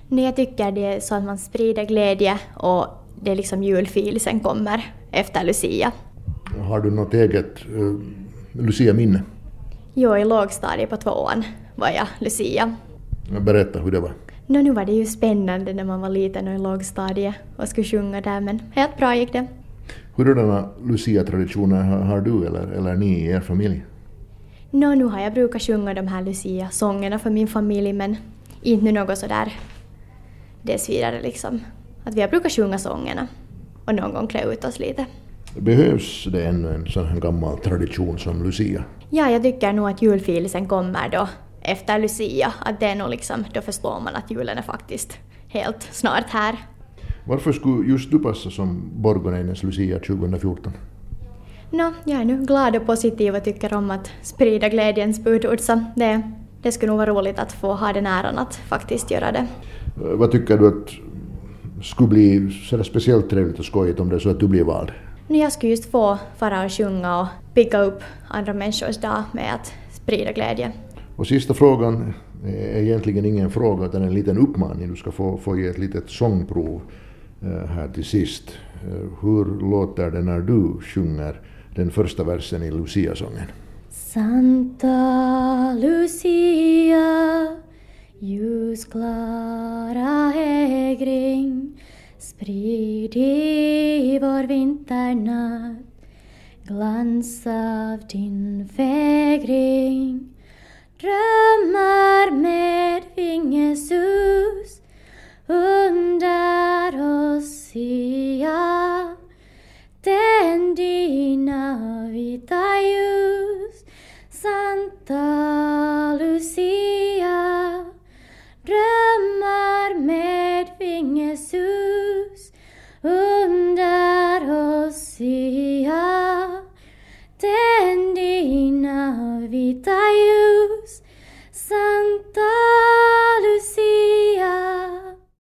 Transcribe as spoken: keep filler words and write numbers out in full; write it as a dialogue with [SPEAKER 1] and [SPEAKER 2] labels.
[SPEAKER 1] Nej, jag tycker det är så att man sprider glädje och det är liksom julfil sen kommer efter Lucia.
[SPEAKER 2] Har du något eget uh, Lucia-minne?
[SPEAKER 1] Jo, i lågstadiet på tvåan var jag Lucia.
[SPEAKER 2] Berätta hur det var.
[SPEAKER 1] Nå, nu var det ju spännande när man var liten och i lågstadiet och skulle sjunga där, men helt bra gick det.
[SPEAKER 2] Hurdana Lucia-traditioner har, har du eller, eller ni i er familj?
[SPEAKER 1] Nå, nu har jag brukat sjunga de här Lucia-sångerna för min familj, men inte nu något sådär dess vidare liksom. Att vi har brukat sjunga sångerna och någon gång klä ut oss lite.
[SPEAKER 2] Behövs det ännu en sån här gammal tradition som Lucia?
[SPEAKER 1] Ja, jag tycker nog att julfilsen kommer då efter Lucia. Att det är nog liksom, då förstår man att julen är faktiskt helt snart här.
[SPEAKER 2] Varför skulle just du passa som Borgoneinens Lucia tjugohundrafjorton?
[SPEAKER 1] Nå, jag är nu glad och positiv och tycker om att sprida glädjens budord, så det, det skulle nog vara roligt att få ha den äran att faktiskt göra det.
[SPEAKER 2] Vad tycker du att skulle bli så speciellt trevligt och skojigt om det är så att du blir vald?
[SPEAKER 1] Nu jag skulle just få fara och sjunga och picka upp andra människors dag med att sprida glädje.
[SPEAKER 2] Och sista frågan är egentligen ingen fråga utan en liten uppmaning. Du ska få, få ge ett litet sångprov här till sist. Hur låter det när du sjunger den första versen i Lucia-sången?
[SPEAKER 1] Santa Lucia, ljusklara hägring, sprid i vår vinternatt glans av din fägring. Drömmar med vingesus under oss sia, tänd dina vita ljus.